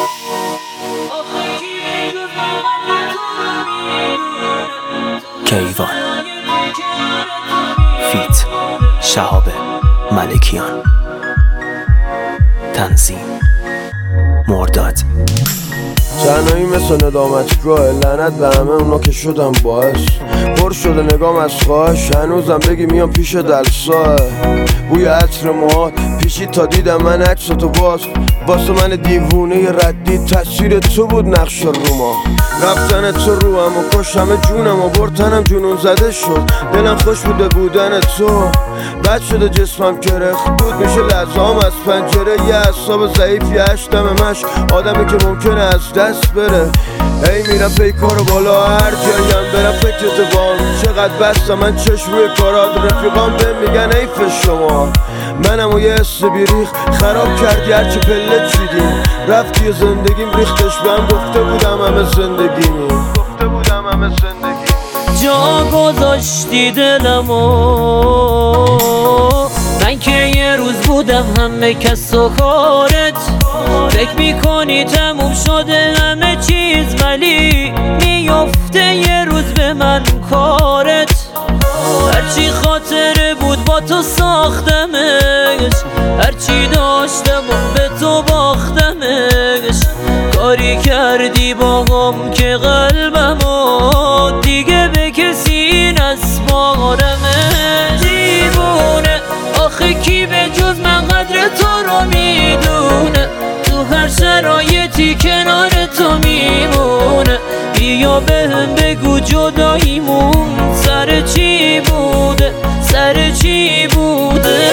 کیوان فیت شهاب ملکیان، تنظیم مرداد. تنهایی مثل ندامتگاه، لعنت به همه اونا که شدم باعث. پر شده نگام از خواهش، هنوزم بگی میام پیش دلساه. بوی عطر موهات پیشید تا دیدم من عکستو باز. واسه من دیوونه ردی تاثیر تو بود نقش روما. رفتن تو رو هم و کش همه جونم و برتنم جنون زده شد. دلم خوش بوده بودن تو، بد شده جسمم که رخت بود میشه لحظام از پنجره. یه اعصاب ضعیفی هشتم مش آدمی که ممکنه از دست بره. ای میرم پیکارو بالا هر جایم برم فکرت بام. چقدر بستم من چشم روی کارات، رفیقام بهم میگن ایف شما. منم و یه حس بیریخ خراب کردی هرچی پله چیدیم. رفتی و زندگیم ریختش بهم، گفته بودم همه زندگیمی. جا گذاشتی دلمو، من که یه روز بودم همه کس و کارت. فکر میکنی تموم شده همه چیز، ولی میفته یه روز به من کارت. هرچی خاطره بود با تو ساختمش، هرچی داشتم و به تو باختمش. کاری کردی باهم که قلبمو دیگه به کسی نسپارمش. دیوونه آخه کی به جز من قدر تو رو میدونه، تو هر شرایطی کنار تو میمونه. بیا بهم بگو جداییمون سر چی بوده، سر چی بوده.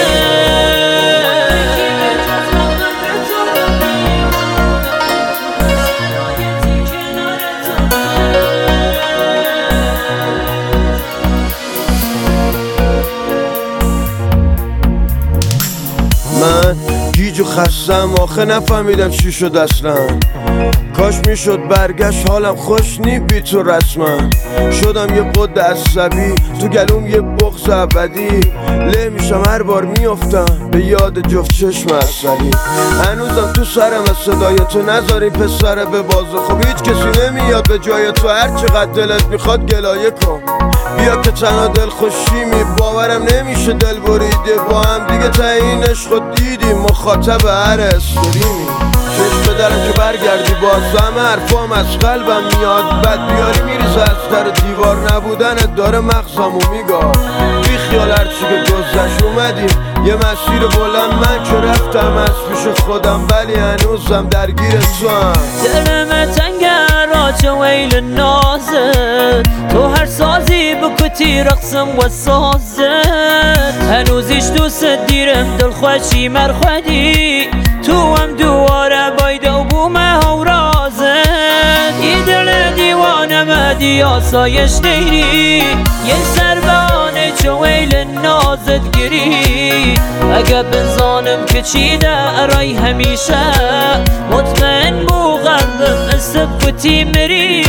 من گیج و خستم آخه نفهمیدم چی شد اصلا. کاش میشد برگشت حالم خوش نی بی تو رسما. شدم یه قد عصبی تو گلوم یه بغض ابدی. له میشم هر بار میافتم به یاد جفت چشم اصلی. هنوزم تو سرم از صدای تو، نذاری پسره به بازه. خب هیچ کسی نمیاد به جای تو، هر چقدر دلت میخواد گلایه کن. بیا که تنها دل خوشیمی، باورم نمیشه دل بریده با هم دیگه. تعیین عشق دیدیم مخاطب هر استریمی. چشم بدرم که برگردی باز، همه حرفام از قلبم میاد. بد بیاری میریزه از در دیوار، نبودنت داره مغزمو میگاه. بی خیال هرچی که گذشت اومدیم یه مسیر بلند. من که رفتم از پیش خودم ولی هنوزم درگیر تو هم. دلم تنگر آج ویل نازت، تو هر سازی بکتی رقصم و سازت. هنوزیش دوست دیرم دل خوشی مرخودی، تو هم دواره بایده و بومه و رازت. یه دل دیوانه مدی آسایش نیری، یه سربانه چو ویل نازت گیری. اگه بزانم که چی دارای همیشه، مطمئن بو قلبم استبکتی مری.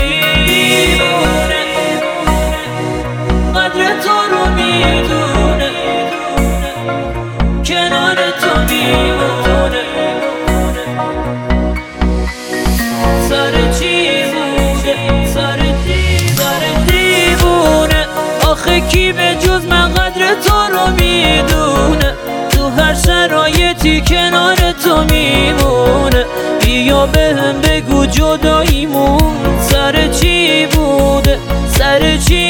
قدر تو رو میدونه، کنار تو میمونه. سر چی بوده، سر دیوونه. آخه کی به جز من قدر تو رو میدونه، تو هر شرایطی کنار تو میمونه. بیا بهم بگو جداییمون سر چی بوده، سر چی